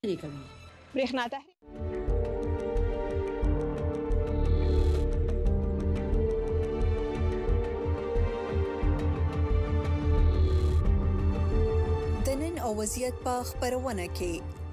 کوي. برېښنا تحریک د نن او وضعیت په خبرونه کې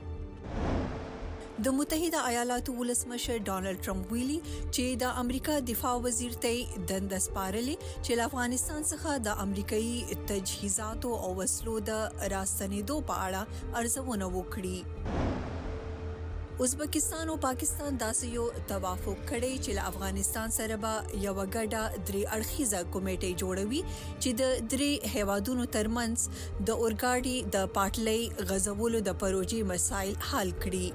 د متحده ایالاتو ولسمشر ډانلډ ټرمپ ویلي چې د امریکا دفاع وزیر ته دند سپارلې چې افغانستان څخه د امریکایي تجهیزاتو او وسلو د راستنېدو په اړه ارزونه وکړي. ازبکستان او پاکستان داسې یو توافق کړی چې له افغانستان سره به یو ګډه درې اړخیزه کمیټه جوړوي چې د درې هیوادونو ترمنځ د اورګاډي د پټلۍ غزولو د پروژې مسایل حل کړي.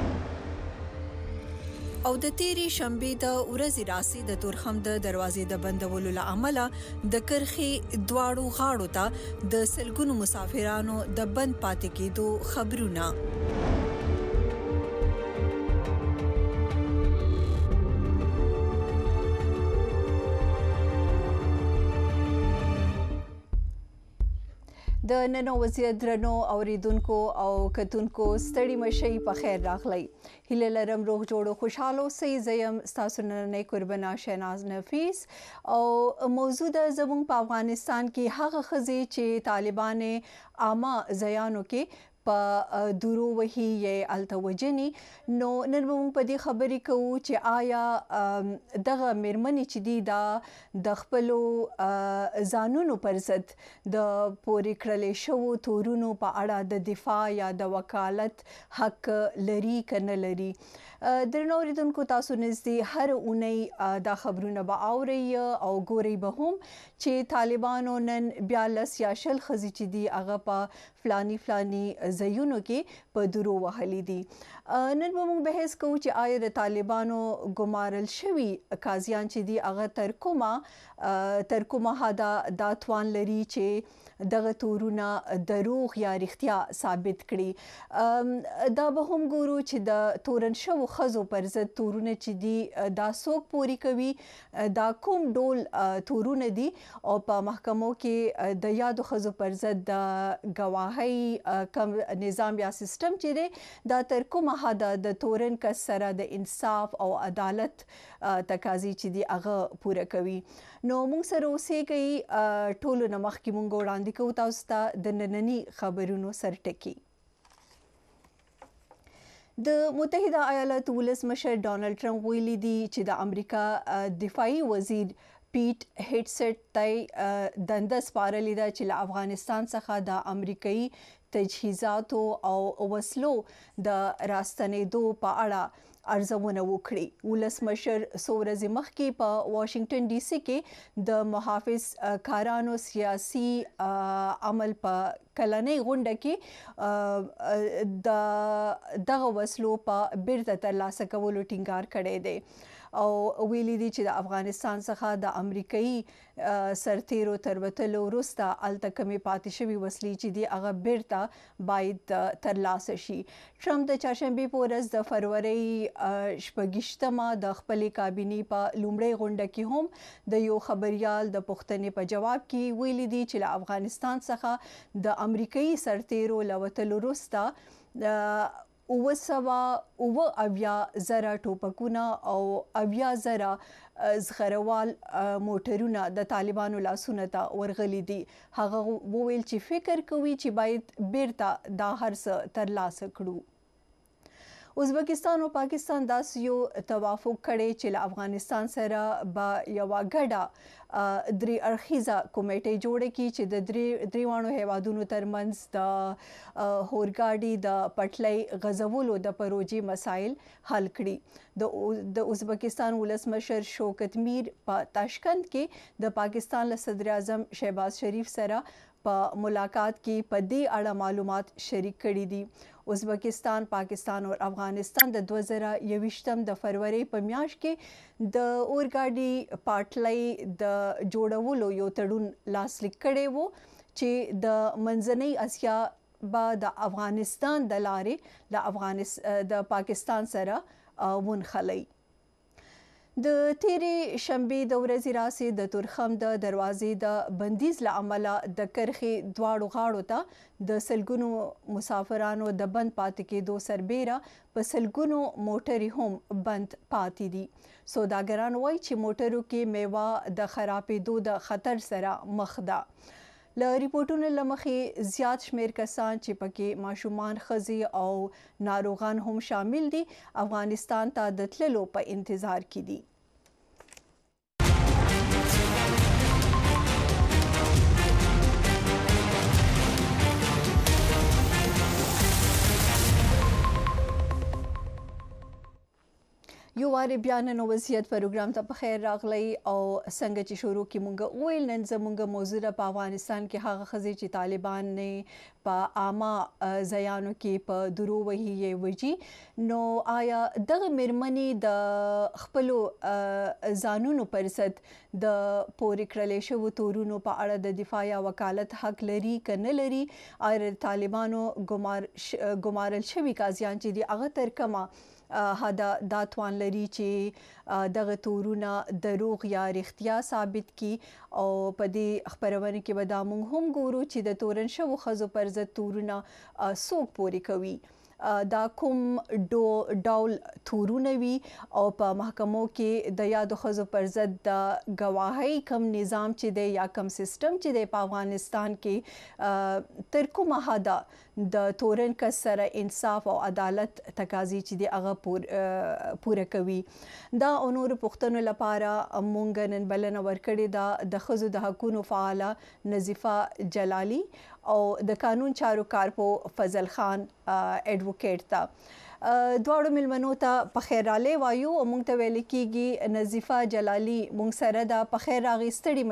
او د تیری شنبه د ورځې راسي د تورخم د دروازې د بندولو لامل د کرخي دواړو غاړو ته د سلګونو مسافرانو د بند پاتې کېدو خبرونه. د نن وضعیت درنو اوریدونکو او کتونکو ستړي مشي په خیر راغلی. هیله لرم روغ جوړو خوشاله اوسئ. زیم ستاسو نننۍ قربانه شیناز نفیس او موضوع د زموږ په افغانستان کې هغه ښځې چې طالبان عامه ځایانو کې په دورو وهي یا التوجني. نو نن موږ په دې خبرې کوو چې آیا دغه میرمنې چې دي دا د خپلو ځانونو پر ضد د پورې کړلې شوو تورونو په اړه د دفاع یا د وکالت حق لري که نه لري. درنو اوریدونکو تاسو نږدې هر اونۍ دا خبرونه به اورئ او ګورئ به هم چې طالبانو نن بیا لس یا شل ښځې چې دي هغه په فلاني ځایونو کې په درو وهلي دي. نن به موږ بحث کوو چې آیا د طالبانو ګمارل شوي قاضیان چې دي هغه تر کومه حده دا توان لري چې دغه تورونه دروغ یا رښتیا ثابت کړي. دا به هم ګورو چې د تورن شوو ښځو پر ضد تورونه چې دي دا څوک پوري کوي، دا کوم ډول تورونه دي او په محکمو کې د یادو ښځو پر ضد د ګواهۍ کم نظام یا سیستم چې دی دا تر کومه حده د تورن کس سره د انصاف او عدالت تقاضي چې دی هغه پوره کوي. نو موږ سره اوسېږئ. ټولو نه مخکې موږ وړاندې کوو تاسو ته د ننني خبرونو سرټکي. د متحده ایالاتو ولسمشر ډانلډ ټرمپ ویلي دي چې د امریکا دفاعي وزیر پیټ هیټسټ ته دنده سپارلې ده چې له افغانستان څخه د امریکایي تجهیزاتو او وسلو د راستنېدو په اړه ارزونه وکړي. ولسمشر څو ورځې مخکې په واشنگټن ډي سي کې د محافظ کارانو سیاسي عمل په کلنۍ غونډه کې دغه وسلو په بیرته ترلاسه کولو ټینګار کړی دی او ویلي دي چې د افغانستان څخه د امریکایي سرتیرو تر وتلو وروسته هلته کمې پاتې شوي وسلې چې دي هغه بیرته باید ترلاسه شي. ټرمپ د چهارشنبې په ورځ د فروری 28مه د خپلې کابینې په لومړۍ غونډه کې هم د یو خبریال د پوښتنې په جواب کې ویلي دي چې له افغانستان څخه د امریکایي سرتیرو له وتلو وروسته 970,000 ټوپکونه او 80,000 زغروال موټرونه د طالبانو لاسونه ته ورغلي دي. هغه وویل چې فکر کوي چې باید بیرته دا هر څه ترلاسه کړو. ازبکستان او پاکستان داسې یو توافق کړی چې له افغانستان سره به یوه ګډه درې اړخیزه کمیټه جوړه کړي چې د دریوانو هیوادونو ترمنځ د اورګاډي د پټلۍ غزولو د پروژې مسایل حل کړي. د ازبکستان ولسمشر شوکت میر په تاشکند کې د پاکستان له صدر اعظم شهباز شریف سره په ملاقات کې په دې اړه معلومات شریک کړي دي. ازبکستان، پاکستان او افغانستان د 2021 د فروری په میاشت کې د اورګاډي پټلۍ د جوړولو یو تړون لاسلیک کړی وو چې د منځنۍ اسیا به د افغانستان د لارې د پاکستان سره ونښلي. د تیرې شنبې د ورځې راسې د تورخم د دروازې د بندیز له امله د کرښې دواړو غاړو ته د سلګونو مسافرانو د بند پاتې کېدو سربیره په سلګونو موټرې هم بند پاتې دي. سوداګران وایي چې موټرو کې میوه د خرابېدو د خطر سره مخ ده. له ریپورټونو له مخې زیات شمیر کسان چې پکې ماشومان، ښځې او ناروغان هم شامل دي افغانستان ته د تللو په انتظار کې دي. یو وارې بیا نن وضعیت پروګرام ته په خیر راغلی او څنګه چې شروع کې مونږ وویل نن زمونږ موضوع ده په افغانستان کې هغه ښځې چې طالبان نه په عامه ځایانو کې په درو وهي یې وجي. نو آیا دغه میرمنې د خپلو ځانونو پر ضد د پورې کړلې شوو تورونو په اړه د دفاع یا وکالت حق لري که نه لري؟ آیا طالبانو ګمارل شوي قاضیان چې دي هغه تر کومه دا توان لري چې دغه تورونه دروغ یا رښتیا ثابت کی؟ او په دې خبرونه کې به دا موږ هم ګورو چې د تورن شوو ښځو پر ضد تورونه څوک پورې کوي، دا کوم ډول تورونه وي او په محکمو کې د یادو ښځو پر ضد د ګواهۍ کم نظام چې دی یا کم سیستم چې دی په افغانستان کې تر کومه حده د تورن کس سره انصاف او عدالت تقاضي چې دی هغه پوره کوي؟ دا او نور پوښتنو لپاره مونږ نن بلنه ورکړې ده د ښځو د حقونو فعاله نظیفه جلالي او د قانون چارو کارپو فضل خان ایڈوکیټ ته. دواړو مېلمنو ته په خیر راغلی وایو او موږ ته ویل کېږي نظیفه جلالي موږ سره ده. په خیر راغی، ستړي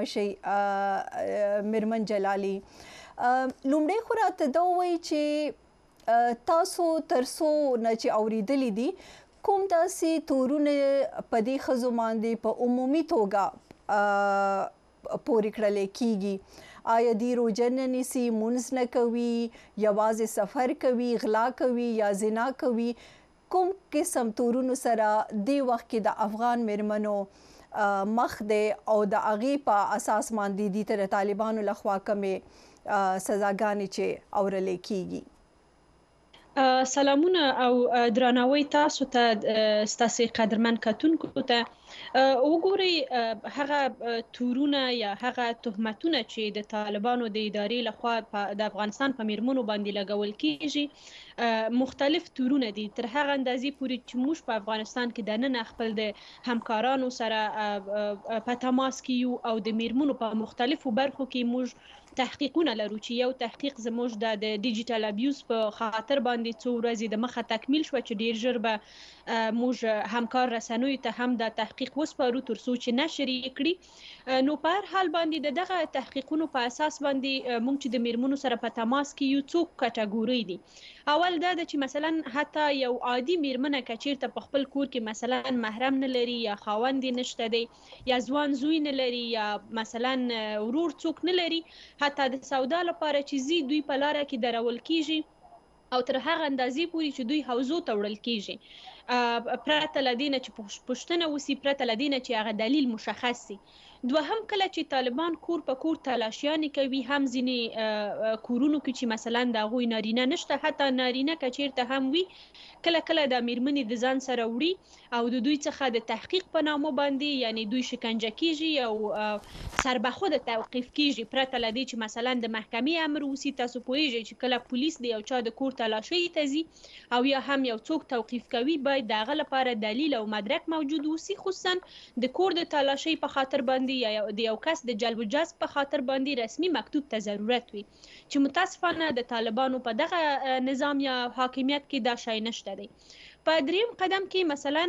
مشئ میرمن جلالي. لومړی خو راته دا ووایي چې تاسو تر څو نه چې اورېدلي دي کوم داسې تورونه په دې ښځو باندې په عمومي توګه پورې کړلی کېږي؟ آیا دی روژه نه نیسي، مونځ نه کوي، یوازې سفر کوي، غلا کوي یا زنا کوي؟ کوم قسم تورونو سره دې وخت کې د افغان میرمنو مخ دی او د هغې په اساس باندې دي ته د طالبانو لخوا کومې سزاګانې چې اورلی کېږي؟ سلامونه او درناوی تاسو ته، ستاسې قدرمن کتونکو ته. وګورئ هغه تورونه یا هغه تهمتونه چې د طالبانو د ادارې لخوا د افغانستان په میرمنو باندې لګول کېږي مختلف تورونه دي. تر هغه اندازې پورې چې موږ په افغانستان کې دننه خپل د همکارانو سره په تماس کې یو او د میرمنو په مختلفو برخو کې موږ تحقیقونه لرو چې یو تحقیق زموږ د ډیجیټل ابیوز په خاطر باندې څو ورځې د مخه تکمیل شو چې ډیر ژر به موږ همکار رسنیو ته هم د تحقیق وسپارو تر څو چې نشر یې کړي. نو په هر حال باندې د دغه تحقیقونو په اساس باندې موږ چې د میرمنو سره په تماس کې یو څو کټګورۍ دي. اول دا ده چې مثلا حتی یو عادي میرمنه که چیرته په خپل کور کې مثلا محرم نه لري یا خاوند یې نشته دی یا ځوان زوی نه لري یا مثلا ورور څوک نه لري، حتی د سودا لپاره چې زی دوی په لاره کې درول کیږي او تر هغه اندازې پورې چې دوی حوزو ته وړل کیږي پرته له دې نه چې پوښتنه وسي، پرته له دې نه چې هغه دلیل مشخص سي. دوهم کله چې طالبان کور په کور تلاشیانې کوي، هم ځینې کورونو کې چې مثلا د هغوی نارینه نشته، حتی نارینه که چیرته هم وي کله کله د میرمنې د ځان سره وړي او د دوی څخه د تحقیق په نامه باندې یعنی دوی شکنجه کیږي او سربخوده توقیف کیږي پرته له دې چې مثلا د محکمې امر وسي. تاسو پوهیږئ چې کله پولیس د یو چا د کور تلاشۍ ته ځي او یا هم یو څوک توقیف کوي باید د هغه لپاره دلیل او مدرک موجود وسي، خصوصا د کور د تلاشۍ په خاطر باندې یا د یو کس د جلب و جذب په خاطر باندې رسمي مکتوب ته ضرورت وي چې متاسفانه د طالبانو په دغه نظام یا حاکمیت کې دا شی نشته دی. په دریم قدم کې مثلا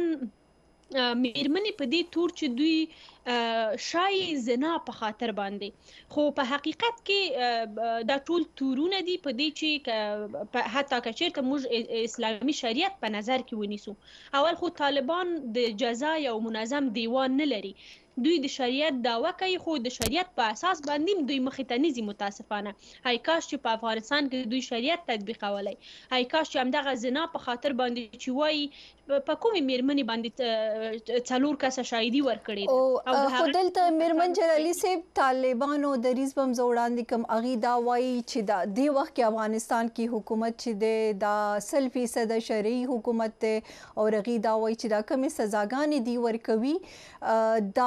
میرمنې په دې تور چې دوی شای زنا په خاطر باندې، خو په حقیقت کې دا ټول تورونه دي په دې چې حتی که چیرته موږ اسلامي شریعت په نظر کې ونیسو. اول خو طالبان د جزا یو منظم دیوان نه لري دوی د شریعت دعوه کوي خو د شریعت په اساس باندې دوی مخې ته نزي متاسفانه. هاي کاش چې په افغانستان کې دوی شریعت تطبیقولای. هاي کاش چې همدغه زنا په خاطر باندې چې وایي په کومې میرمنې باندې 4 کسه شاهدي ورکړې ده او خو دلته میرمن جلالي صاحب طالبانو د ریز بم وړاندې کوم اغي دا وایي چې دا دی وخت کې افغانستان کې حکومت چې دا 100% شرعي حکومت ده او رغي دا وایي چې دا کومې سزاګانې دی ورکوي دا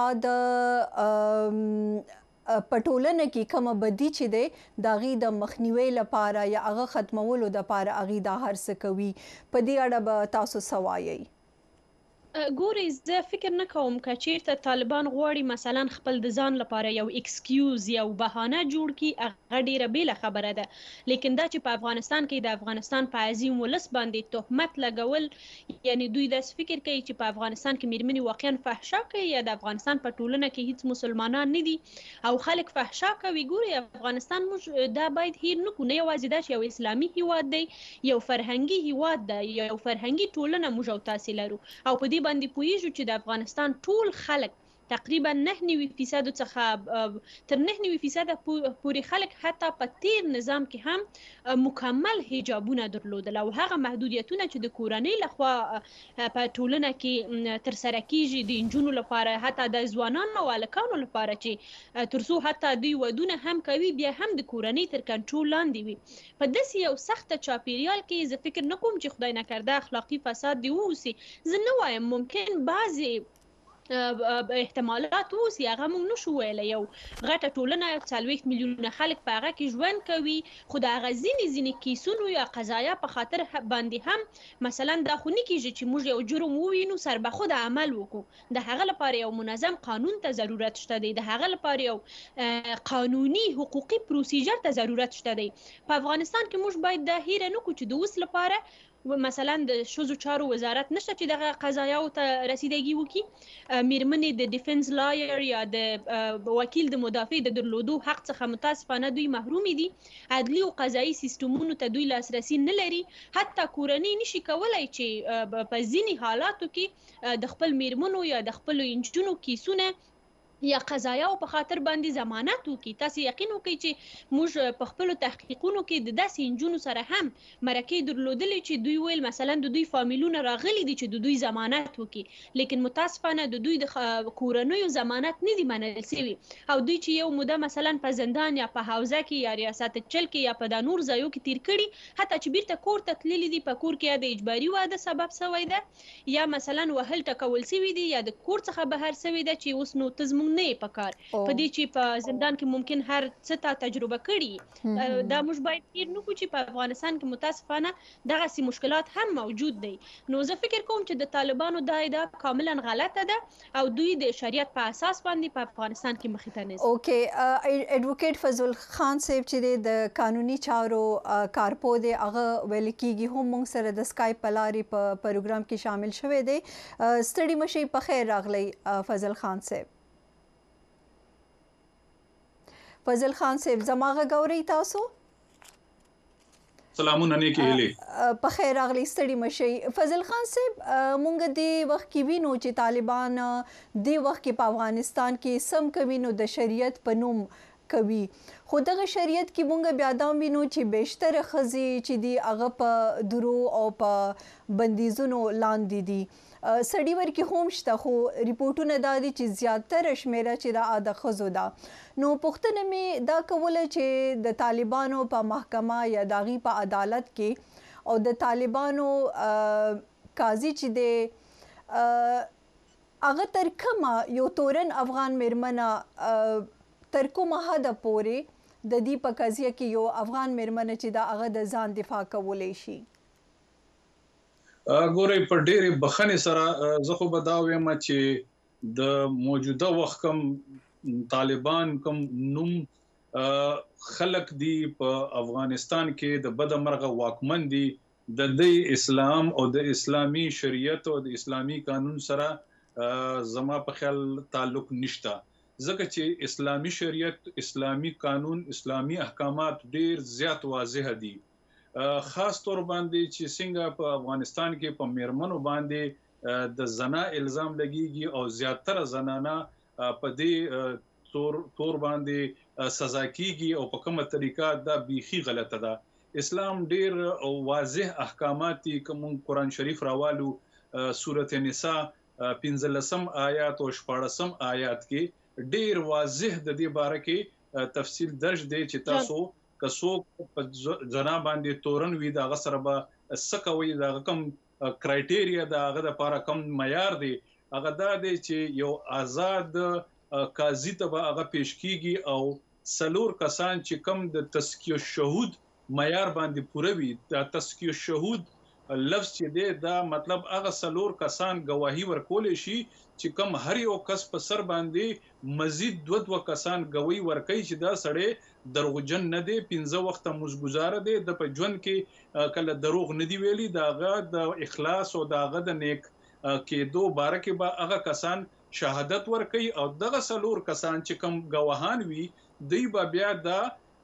د پټولنه کې کومه بدی چې ده د غي د مخنیوي لپاره یا هغه ختمولو د لپاره اغي دا هر څه کوي. په دې اړه به تاسو سوایي. ګوري زه فکر نه کوم که چیرته طالبان غواړي مثلا خپل د ځان لپاره یو ایکسکیوز یو بهانه جوړ کړي هغه ډیره بیله خبره ده. لیکن دا چې په افغانستان کې د افغانستان په عظیم ولس باندې تهمت لګول یعنی دوی داسې فکر کوي چې په افغانستان کې میرمنې واقعا فحشا کوي یا د افغانستان په ټولنه کې هیڅ مسلمانان نه دي او خلک فحشا کوي. ګوري افغانستان موږ دا باید هیر نه کړو، نه یوازې دا چې یو اسلامي هیواد دی، یو فرهنګي هیواد دی، یو فرهنګي ټولنه موږ او تاسې لرو او په دې باندې پوهیږو چې د افغانستان ټول خلک تقریبا 9% څخه تر 9% پورې خلک حتی په تیر نظام کې هم مکمل حجابونه درلودل او هغه محدودیتونه چې د کورنۍ لخوا په ټولنه کې تر سره کیږي د انجونو لپاره حتی د ځوانانو او هلکانو لپاره چې ترڅو حتی دوی ودونه هم کوي بیا هم د کورنۍ تر کنټرول لاندې وي. په داسې یو سخت چاپیریال کې زه فکر نه کوم چې خدای نکرده اخلاقي فساد دی واوسي. زه نه وایم ممکن بعضې احتمالات اوسي هغه موږ نشو ویلی. یو غټه ټولنه 40 میلیونه خلک په هغه کې ژوند کوي خو د هغه ځینې کیسونو یا قضایا په خاطر باندې هم مثلا دا خو نه کیږي چې موږ یو جرم ووینو سربخوده عمل وکړو. د هغه لپاره یو منظم قانون ته ضرورت شته دی، د هغه لپاره یو قانوني حقوقي پروسیجر ته ضرورت شته دی. په افغانستان کې موږ باید دا هیره نه کړو چې د اوس لپاره مثلا د ښځو چارو وزارت نشته چې دغه قضایاو ته رسیدګي وکړي. میرمنې د ډیفنس لایر یا د وکیل د مدافع د درلودو حق څخه متاسفانه دوی محرومې دي. عدلي او قضایي سیستمونو ته دوی لاسرسي نه لري. حتی کورنۍ نشي کولای چې په ځینې حالاتو کې د خپل میرمنو یا د خپل انجونو کیسونه یا قضایاو په خاطر باندې ضمانت وکړي. تاسو یقین وکړئ چې موږ په خپلو تحقیقونو کې د داسې نجونو سره هم مرکې درلودلې چې دوی ویل مثلا د دوی فامیلونه راغلي دي چې د دوی ضمانت وکړي لیکن متاسفانه د دوی د کورنیو ضمانت نه دي منل شوي او دوی چې یو موده مثلا په زندان یا په حوزه کې یا ریاست چل کې یا په د نور ځایو کې تیر کړي حتی چې بیرته کور ته تللي دي په کور کې یا د اجباري واده سبب شوی ده یا مثلا وهل ټکول شوي دي یا د کور څخه بهر شوی ده چې اوس نو تزمون نه پکار په دې چې په زندان کې ممکن هر څه ته تجربه کړي. دا موږ باید هیر نه کړو چې په افغانستان کې متاسفانه دغسې مشکلات هم موجود دی. نو زه فکر کوم چې د طالبانو دا ادعا کاملا غلطه ده او دوی د شریعت په اساس باندې په افغانستان کې مخې ته نه ځي. اوکې ایډوکیټ فضل خان صاحب چې د قانوني چارو کارپو دی هغه ویل کېږي هم موږ سره د سکایپ په لارې په پروګرام کې شامل شوی دی. ستړي مشئ په خیر راغلی فضل خان صاحب. فضل خان صاحب زما غږ اورئ تاسو؟ سلامونه نیکې هیلې په خیر راغلی ستړي مشئ. فضل خان صاحب مونږ د وخت کې وینو چې طالبان د وخت کې په افغانستان کې سم کوي نو د شریعت په نوم کوي خو دغه شریعت کې مونږ بیا دا وینو چې بیشتره ښځې چې دي هغه په درو او په بندیزونو لاندې دي. سړي ورکې هم شته خو ریپورټونه دا دي چې زیاتره شمیره چې دا د ښځو ده. نو پوښتنه مې دا کوله چې د طالبانو په محکمه یا د هغې په عدالت کې او د طالبانو قاضي چې دی هغه تر کومه یو تورن افغان میرمنه تر کومه حده پورې د دې په قضیه کې یو افغان میرمنه چې دا هغه د ځان دفاع کولی شي؟ ګورئ په ډېرې بخښنې سره زه خو به دا وایم چې د موجوده وخت کوم طالبان کوم نوم خلق دي په افغانستان کې د بده مرغه واکمن دي د دې اسلام او د اسلامي شریعت او د اسلامي قانون سره زما په خیال تعلق نشته ځکه چې اسلامي شریعت اسلامي قانون اسلامي احکامات ډېر زیات واضح دي خاص طور باندې چې څنګه په افغانستان کې په میرمنو باندې د زنا الزام لګیږي او زیاتره زنانه په دې تور باندې سزا کیږي او په کومه طریقه دا بیخي غلطه ده اسلام ډیر واضح احکامات کوم قرآن شریف راوالو سورته نساء 15 آیات او 14 آیات کې ډیر واضح د دې باره کې تفصیل درج دی چې تاسو کسو په جنا باندې تورن وی دا غسر به سکوي دا کم کرایټیریا دا غو د لپاره کم معیار دی هغه دا دی چې یو آزاد قاضي ته هغه پیش کیږي او سلور کسان چې کم د تزکیه شهود معیار باندې پوره وي د تزکیه شهود لفظ چې دی دا مطلب هغه سلور کسان گواهی ورکول شي چې کم هر یو کس په سر باندې مزید دو کسان گواہی ورکړي چې دا سړی دروغجن نه دی 15 وخت مزګزار دی د په ژوند کې کله دروغ نه دی ویلي داغه د اخلاص او داغه د نیک کېدو بارکه به هغه کسان شهادت ورکړي او دغه سلور کسان چې کم گواهان وي دوی به بیا دا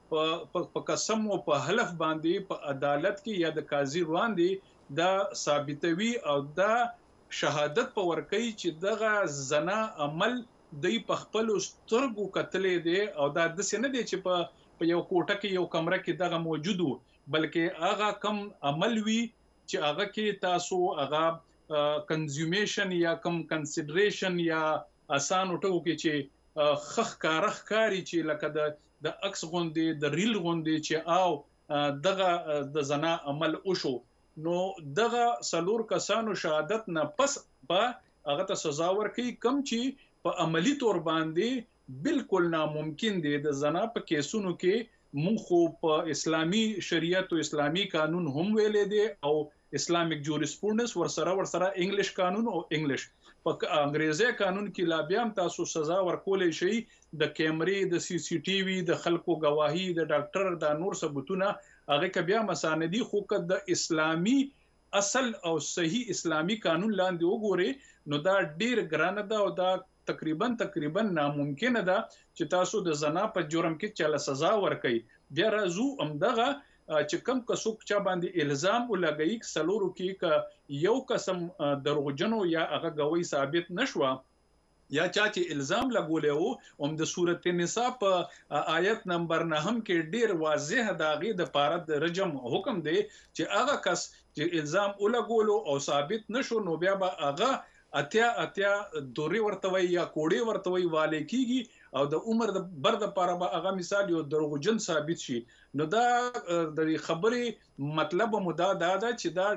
په قسم او په حلف باندې په عدالت کې یا د قاضي وړاندې دا ثابتوي او دا شهادت په ورکړي چې دغه زنا عمل دوی په خپل سترګو کتلې دي او دا د سینې دي چې په یو کوټه کې یو کمره کې دغه موجود وو بلکې هغه کم عمل وی چې هغه کې تاسو هغه کنزیومیشن یا کم کنسیډریشن یا آسان ټکو کې چې خخ کاری چې لکه د عکس غوندې د ریل غوندې چې او دغه د زنا عمل وشو نو دغه سلور کسانو شهادت نه پس په هغه ته سزا ورکړي کم چې په عملی تور باندې بالکل ناممکن دی د زنا په کیسونو کې مونږ خو په اسلامي شریعت او اسلامي قانون هم ویلې دي او اسلامیک جوریسپروډنس ورسره انګلیش قانون او انګلیش په انګریزي قانون کې لا بیا تاسو سزا ورکولې شي د کیمرې د سی سی ټي وي د خلکو گواهی د ډاکټر د نور ثبوتونه هغه ک بیا مساندي خو د اسلامي اصل او صحیح اسلامي قانون لاندې وګوري نو دا ډیر ګرانه ده او دا تقریبا ناممکن ده چې تاسو د زنا په جرم کې چاله سزا ورکړي بیا راځو امدغه چې کم کسوک چا باندې الزام ولګي سلورو کې ک یو قسم دروغجنو یا هغه گواہی ثابت نشوه یا چا چې الزام لګولې وو د سورته نساء په آیت نمبر 9 کې ډیر واضح داغي د پاره د رجم حکم دی چې هغه کس چې الزام ولګولو او ثابت نشو نو بیا به هغه اتیا دوري ورتوي یا کوړي ورتوي والي کیږي او د عمر د بر د پاره به هغه مثال یو دروغجن ثابت شي نو دا د خبرې مطلب مدا دا چې دا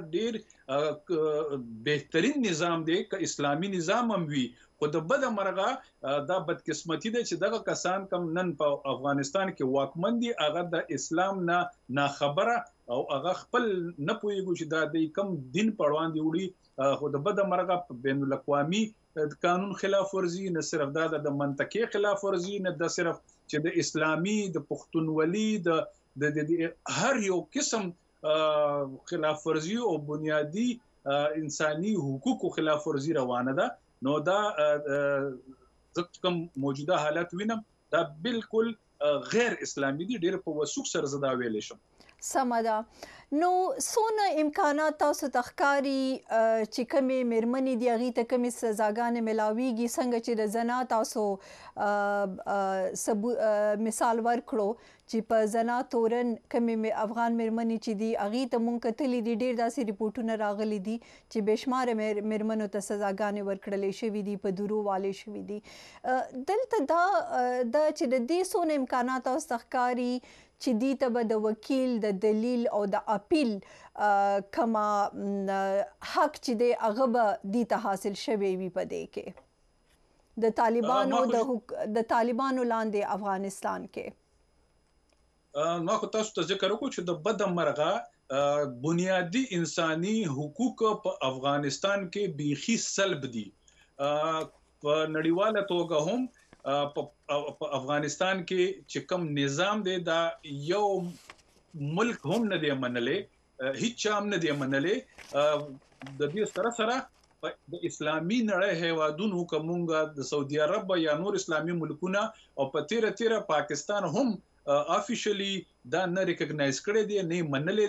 ډیر بهترین نظام دی ک اسلامي نظام هم وي خو د بد مرغه دا بدقسمتي ده چې دغه کسان کم نن په افغانستان کې واکمن دي هغه د اسلام نه خبره او هغه خپل نه پوهیږي چې دا د کم دین پړوان دی وړي خو د بد مرغه بین الاقوامي قانون خلاف ورزي نه صرف دا د منطقي خلاف ورزي نه د صرف چې د اسلامي د پښتونولي د هر یو قسم خلاف ورزي او بنیادی انساني حقوقو خلاف ورزي روانه ده نو دا کوم موجوده حالت وینم دا بالکل غیر اسلامي دي ډېر په وسوک سره زدا ویلې شم سمدا نو سونه امکانات تاسو تخکاری چې کومې مېرمنې دی هغې ته کومې سزاګانې ملاویږي څنګه چې د زنا تاسو مثال ورکړو چې په زنا تورن کومې افغان مېرمنې چې دي هغې ته مونږ کتلي دي ډېر داسې ریپورټونه راغلي دي چې بېشماره مېرمنو ته سزاګانې ورکړلې شوي دي په درو والې شوي دي دلته دا چې د دې څونه امکانات تاسو تخکاري چې دې ته به د وکیل د دلیل او د اپیل کما حق چې دی هغه به دې ته حاصل شوی وي په دې کې د طالبانو لاندې افغانستان کې ما خو تاسو ته ذکر وکړو چې د بد مرغه بنیادی انساني حقوق په افغانستان کې بیخي سلب دي په نړیواله توګه هم په افغانستان کې چې کوم نظام دی دا یو ملک هم نه دی منلې هیڅ هم نه دی منلې د دې سره د اسلامي نړۍ هیوادونو کومګه د سعودي عرب یا نور اسلامي ملکونه او په تیره پاکستان هم افیشلی دا نه ریکګنایز کړی دی نه منلې دی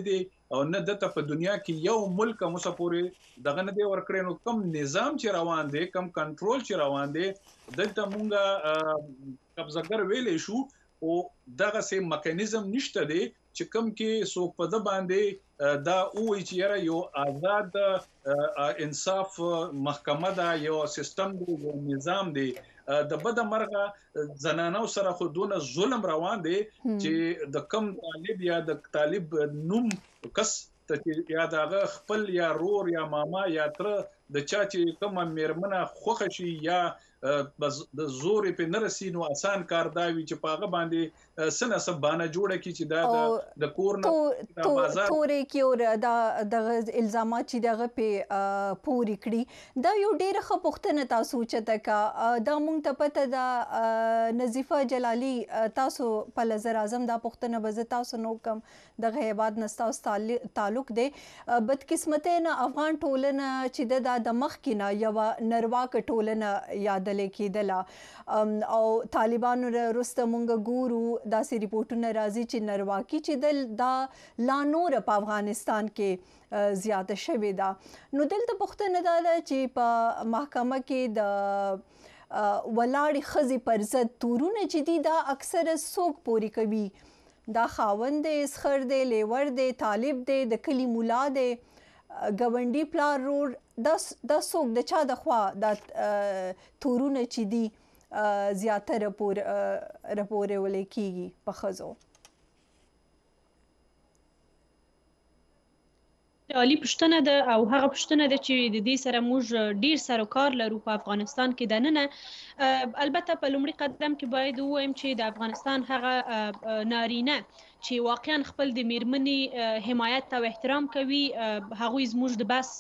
او نه دته په دنیا کې یو ملک مسپورې دغه نه دی ورکړي نو کم نظام چې روان دی کم کنټرول چې روان دی دلته مونږه قبضهګر ویلې شو او دغه سي میکانیزم نشته دی چې کم کې څوک په د باندې دا وایي چې یاره یو آزاد انصاف محکمه دا یو سیستم دی یو نظام دی د بده مرغه زنانو سره خودونه ظلم روان دی چې د کم طالب یا د طالب نوم کس ته یا دغه خپل یا رور یا ماما یا تر د چا چې کومه میرمنه خوښ شي یا د زور په نرسي نو آسان کار دا وی چې پاغه باندې سنه سبانه جوړه کی چې دا د کورن بازار تورې کې او د الزامات چې دغه په پوری کړی دا یو ډیره ښه پوښتنه تاسو چته کا دا مونږ ته پته دا نظیفه جلالی تاسو په نظر اعظم دا پوښتنه بز تاسو نو کم دغه هیواد نستاو تعلق دی بدقسمته نه افغان ټولنه چې د مخ کې نه یو نرواک ټولنه یاد لیکیدله او طالبانو رسته مونږ ګورو داسې ریپورتونه راځي چې نرواکی چې دا لا نور په افغانستان کې زیاته شوې ده نو دلته پوښتنه ده چې په محکمه کې د ولاړې ښځې پر ضد تورونه چې دي دا اکثره څوک پورې کوي دا خاوند دی اسخر دی لیور دی طالب دی د کلي مولا دی ګاونډي پلار رور دا څوک د چا د خوا دا تورونه چې دي زیاته راپورول کیږي په ښځو عالی پوښتنه ده او هغه پوښتنه ده چې د دې سره موږ ډیر سره کار لرو په افغانستان کې دننه البته په لومړي قدم کې باید ووایم چې د افغانستان هغه نارینه چې واقعا خپل د میرمنې حمایت او احترام کوي هغوی زموږ د بس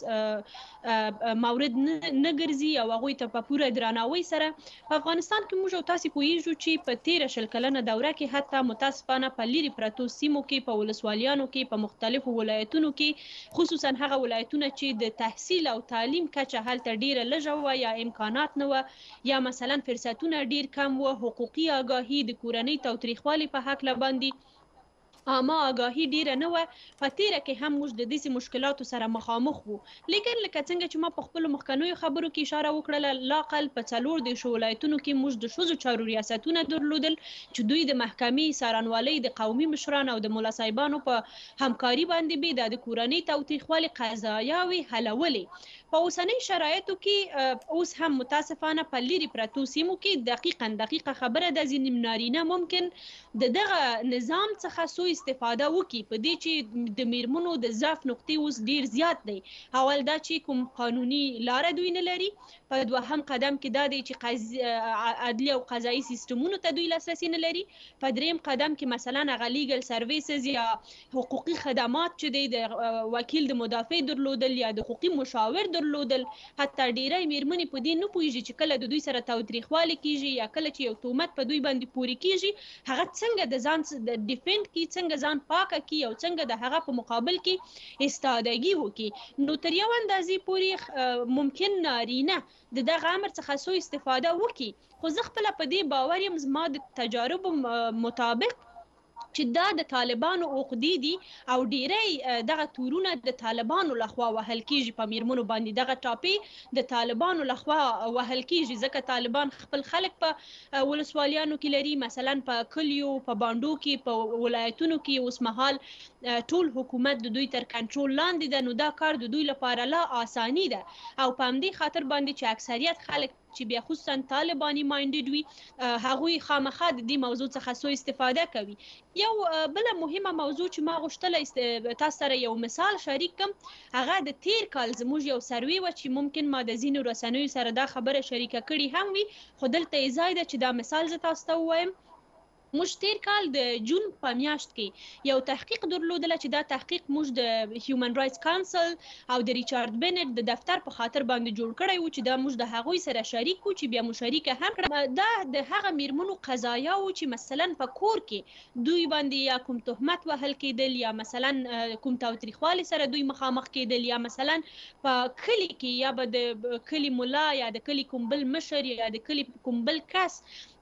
مورد نه ګرځي او هغوی ته په پوره درناوي سره په افغانستان کې موږ او تاسو پوهیږو چې په 13 کلنه دوره کې حتی متاسفانه په لري پرتو سیمو کې په ولسوالیانو کې په مختلفو ولایتونو کې خصوصا هغه ولایتونه چې د تحصیل او تعلیم کچه هلته ډیره لږه وه یا امکانات نه وه یا مثلا فرصتونه ډیر کم وه حقوقي آگاهي د کورنۍ تاوتریخوالي په هکله باندې اما آگاهی ډیره نه وه په تیره کې هم موږ د داسې مشکلاتو سره مخامخ وو لیکن لکه څنګه چې ما په خپلو مخکنیو خبرو کې اشاره وکړله لاقل په 4 ولایتونو کې موږ د ښځو چارو ریاستونه درلودل چې دوی د محکمې څارنوالۍ د قومي مشرانو او د ملا صاحبانو په همکاري باندې به د کورنۍ تاوتریخوالي قضایاوې حلولې په اوسنۍ شرایطو کې اوس هم متاسفانه په لري پرتو سیمو کې دقیقه خبره ده ځینې نارینه ممکن دغه نظام څخه سوء استفاده وکړي په دې چې د میرمنو د ضعف نقطې اوس ډیر زیات دی اول دا چې کوم قانوني لاره دوی نه لري په دوهم قدم کې دا دی چې عدلي او قضایي سیستمونو ته دوی لاسرسي نه لري په دریم قدم کې مثلا هغه لیګل سرویسز یا حقوقي خدمات چې دی د وکیل د مدافع درلودل یا د حقوقي مشاور درلودل حتی ډیری میرمنې په دې نه پوهیږي چې کله د دوی سره تاوتریخوالي کیږي یا کله چې یو تهمت په دوی باندې پوري کیږي هغه څنګه د ځان د ډیفند کی څنګه ځان پاکه کی او څنګه د هغه په مقابل کې استادګي وکي نو تر یو اندازې پورې ممکن نارینه د دغه امر څخه سوء استفاده وکي خو زه خپل په دې باور یم زما د تجارب مطابق چې دا د طالبانو عقدې دي او ډیری دغه تورونه د طالبانو لخوا وهل کیږي په میرمنو باندې دغه ټاپي د طالبانو لخوا وهل کیږي ځکه طالبان خپل خلک په ولسوالیانو کې لري مثلا په کلیو په باندو کې په ولایتونو کې اوس مهال ټول حکومت د دوی تر کنټرول لاندې ده نو دا کار د دوی لپاره لا آسانی ده او په همدې خاطر باندې چې اکثریت خلک چې بیا خصوصا طالبانی مایندډ وي هغوی خامخا د دې موضوع څخه سوء استفاده کوي یو بل مهمه موضوع چې ما غوښتله تاسو سره یو مثال شریک کم هغه د تیر کال زموږ یو سروي و چې ممکن ما د ځینو رسنیو سره دا خبره شریکه کړې هم وي خو دلته یې ځای ده چې دا مثال زه تاسو ته ووایم موږ تیر کال د جون په میاشت کې یو تحقیق درلودله چې دا تحقیق موږ د هیومن رایټس کانسل او د ریچارډ بنټ د دفتر په خاطر باندې جوړ کړی و چې دا موږ د هغوی سره شریک و چې بیا مو شریکه هم کړه دا د هغه میرمنو قضایا و چې مثلا په کور کې دوی باندې یا کوم تهمت وهل کېدل یا مثلا کوم تاوتریخوالي سره دوی مخامخ کېدل یا مثلا په کلي کې یا به د کلي ملا یا د کلي کوم بل مشر یا د کلي کوم بل کس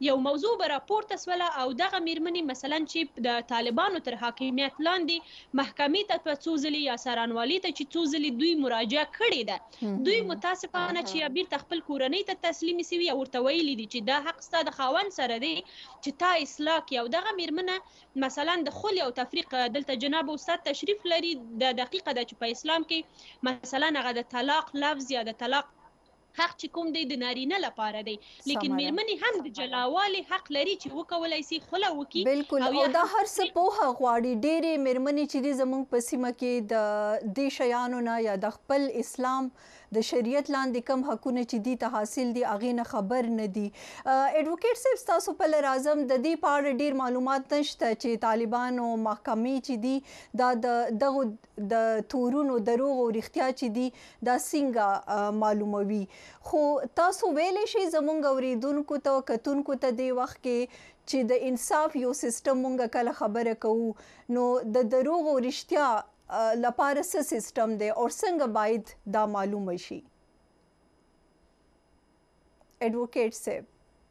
یو موضوع به راپورته سوله او دغه میرمنې مثلا چې د طالبانو تر حاکمیت لاندې محکمې ته څو ځلې یا سرانوالي ته چې څو ځلې دوی مراجعه کړې ده، دوی متاسفانه چې بیرته خپل کورنۍ ته تسلیمې سوي او ورته ویلي دي چې دا حق ستا د خاوند سره دی چې تا اصلاح کړي. او دغه میرمنه مثلا د خلع او تفریق دلته جناب استاد تشریف لري، د دقیقه ده چې په اسلام کې مثلا هغه د طلاق لفظ یا د طلاق حق چې کوم دی د نارینه لپاره دی، لیکن میرمنې هم د جلاوالي حق لري چې وکولای شي خلع وکړي. بالکل، او دا هر څه پوهه غواړي. ډېرې میرمنې چې دي زموږ په سیمه کې د دې شیانو نه یا د خپل اسلام د شریعت لاندې کم حقونه چې دي ته حاصل دي هغې نه خبر نه دي. ایډوکیټ صاحب ستاسو په لر اعظم د دې په اړه ډېر معلومات نشته چې طالبانو محکمې چې دي دا د دغو د تورونو دروغ او رښتیا چې دي دا څنګه معلوموي. خو تاسو ویلی شئ زموږ اوریدونکو ته کتونکو ته دې وخت کې چې د انصاف یو سیستم مونږ کله خبره کوو نو د دروغ او رښتیا لپاره څه سیستم دی او څنګه باید دا معلومه شي؟ ایډوکیټ صاحب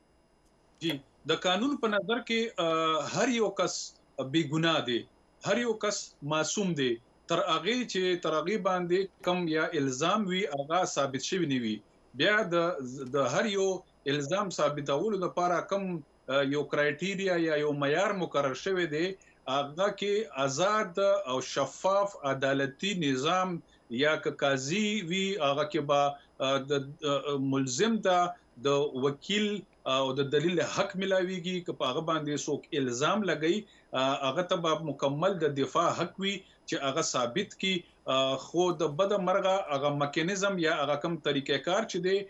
جی، د قانون په نظر کې هر یو کس بے ګناه دی، هر یو کس معصوم دی تر هغه چې تر هغه باندې کم یا الزام وي هغه ثابت شوی نه وي. بیا د هر یو الزام ثابتولو لپاره کم یو کرایټیریا یا یو معیار مقرر شوی دی، هغه کې آزاد او شفاف عدالتي نظام یا قاضي وي، هغه کې با د ملزم ته د وکیل او د دلیل حق ملاويږي که په هغه باندې څوک الزام لګي هغه ته به مکمل د دفاع حق وي چې هغه ثابت کی. خو د بد مرغه هغه میکانیزم یا هغه کوم طریقې کار چې دی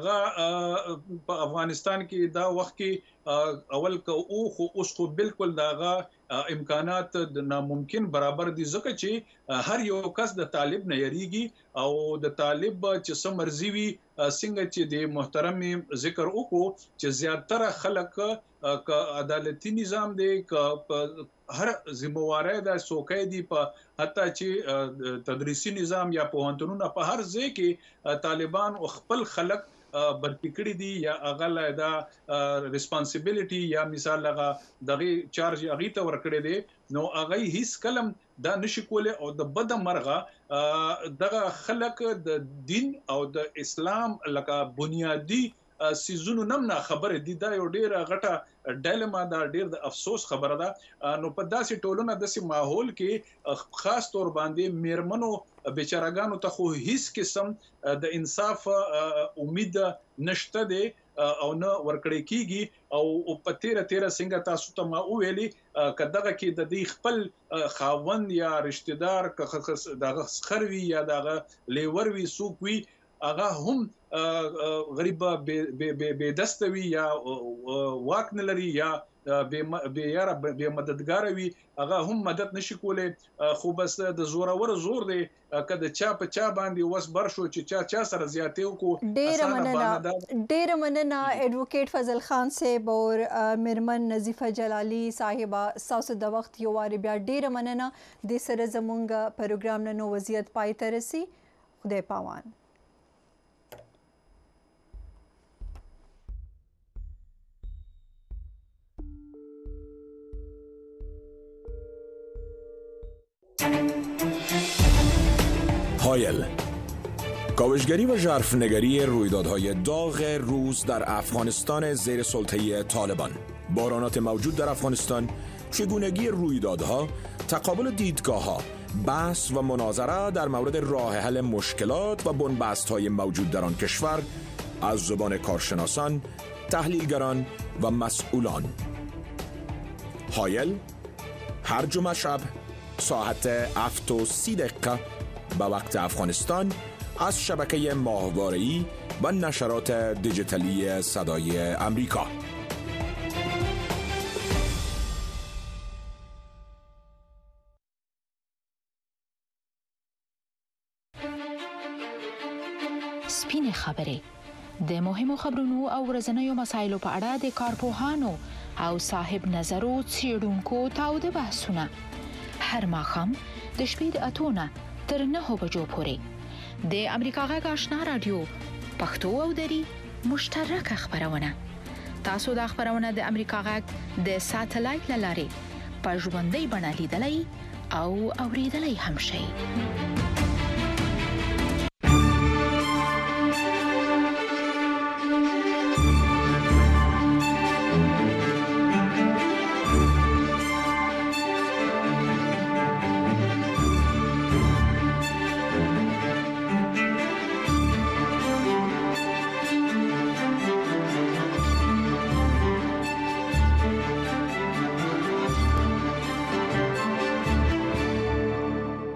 هغه په افغانستان کې دا وخت کې اول کو خو اوس خو بالکل داغه امکانات د ناممکن برابر دي، ځکه چې هر یو کس د طالب نه یریږي او د طالب چې څه مرزي وي څنګه چې د محترم ذکر وکړو چې زیاتره خلک ک عدالتي نظام دی ک هر ذمہواری د سوکې دی په حتی چې تدریسي نظام یا پوهنتونونه په هر ځای کې طالبان او خپل خلک برپکړي دي یا هغه دا ریسپانسیبিলিټي یا مثال هغه دغه چارج هغه ته ورکړي دي نو هغه هیڅ کلم دا نشي کولای او د بد مرغه دغه خلک د دین او د اسلام لکه بنیادی سيزونو نم نه خبره دي. دا یو ډیره غټه ډایلما دا ډیر د افسوس خبره ده. نو په داسې ټولنه داسې ماحول کې خاص تور باندې میرمنو بیچارهګانو ته خو هیڅ قسم د انصاف امید نشته دی او نه ورکړی کیږي او په تیره څنګه تاسو ته ما ویلي کداغه کې د دې خپل خاوند یا رشتہ دار دغه خروي یا دغه لیور وی سوق وی هغه هم غریب به دستوي یا واک نه لري یا به یاره به مددګار وي هغه هم مدد نشي کولای. خو بس د زور دی کله چا په چا باندې وس بر شو چې چا سره زیاتې وکړو. ډېر مننه ایډوکیټ فضل خان صاحب او میرمن نظیفه جلالی صاحبہ، تاسو د وخت یو واری بیا ډېر مننه. د سره زمونږ پروګرام نن وضعیت پای ته رسي. خدای پامان. هایل، کاوشگری و ژرفنگری رویدادهای داغ روز در افغانستان زیر سلطه طالبان، بحرانات موجود در افغانستان، چگونگی رویدادها، تقابل دیدگاه‌ها، بحث و مناظره در مورد راه حل مشکلات و بنبست‌های موجود در آن کشور از زبان کارشناسان، تحلیلگران و مسئولان. هایل هر جمعه شب ساعت 7:30 به وقت افغانستان از شبکه ماهواره‌ای و نشرات دیجیتالی صدای امریکا. سپین خبرې د مهمو خبرونو او ورځنیو مسایلو په اړه د کارپوهانو او صاحب نظرو څېړونکو تاوده بحثونه هر ماښام د شپې د 8 تر 9 بجو پورې د امریکا غږ آشنا رادیو پښتو او دری مشترکه خبرونه تاسو د خبرونه د امریکا غږ د ساتلایت لارې په ژوندۍ بڼه لیدلای او اوریدلای هم شئ.